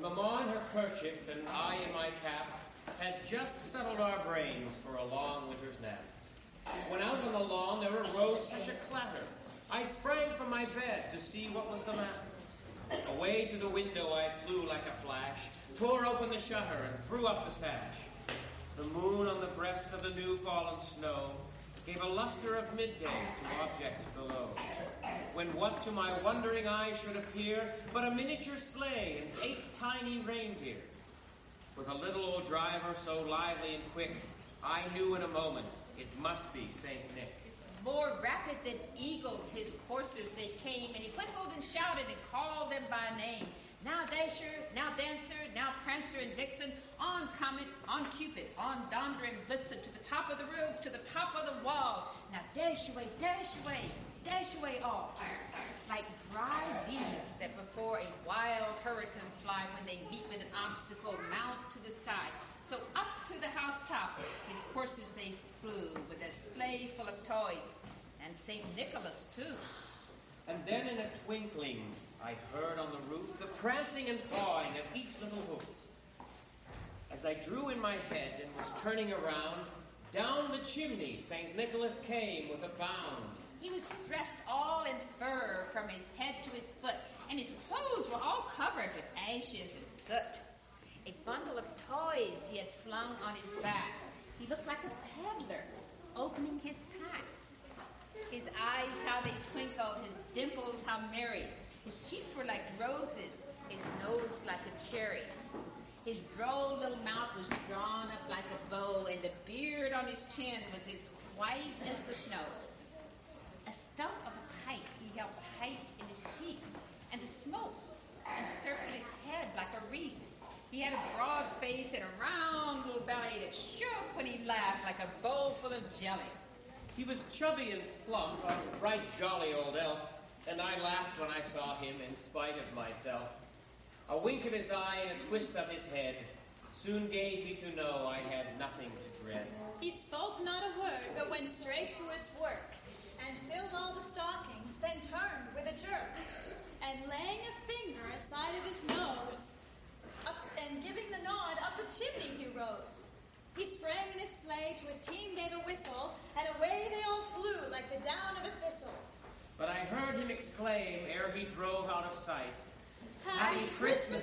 Mamma in her kerchief and I in my cap had just settled our brains for a long winter's nap. When out on the lawn there arose such a clatter, I sprang from my bed to see what was the matter. Away to the window I flew like a flash, tore open the shutter and threw up the sash. The moon on the breast of the new-fallen snow gave a luster of midday to objects below, when what to my wondering eyes should appear but a miniature sleigh and 8 tiny reindeer. With a little old driver so lively and quick, I knew in a moment it must be St. Nick. More rapid than eagles his coursers they came, and he whistled and shouted and called them by name. Now Dasher, now Dancer, now Prancer and Vixen, on Comet, on Cupid, on Donder and Blitzen, to the top of the roof, to the top of the wall. Now dash away all. Like dry leaves that before a wild hurricane fly when they meet with an obstacle mount to the sky. So up to the housetop his coursers they flew, with a sleigh full of toys, and St. Nicholas too. And then in a twinkling I heard on the roof the prancing and pawing of each little hoof. As I drew in my head and was turning around, down the chimney St. Nicholas came with a bound. He was dressed all in fur from his head to his foot, and his clothes were all covered with ashes and soot. A bundle of toys he had flung on his back. He looked like a peddler opening his pack. His eyes, how they twinkled, his dimples, how merry. His cheeks were like roses, his nose like a cherry. His droll little mouth was drawn up like a bow, and the beard on his chin was as white as the snow. A stump of a pipe he held tight in his teeth, and the smoke encircled his head like a wreath. He had a broad face and a round little belly that shook when he laughed like a bowl full of jelly. He was chubby and plump, a right jolly old elf, and I laughed when I saw him in spite of myself. A wink of his eye and a twist of his head soon gave me to know I had nothing to dread. He spoke not a word, but went straight to his work, and filled all the stockings, then turned with a jerk, and laying a finger aside of his nose, up and giving the nod, up the chimney he rose. He sprang in his sleigh, to his team gave a whistle, and away they all flew like the down of a thistle. But I heard him exclaim ere he drove out of sight, Happy Christmas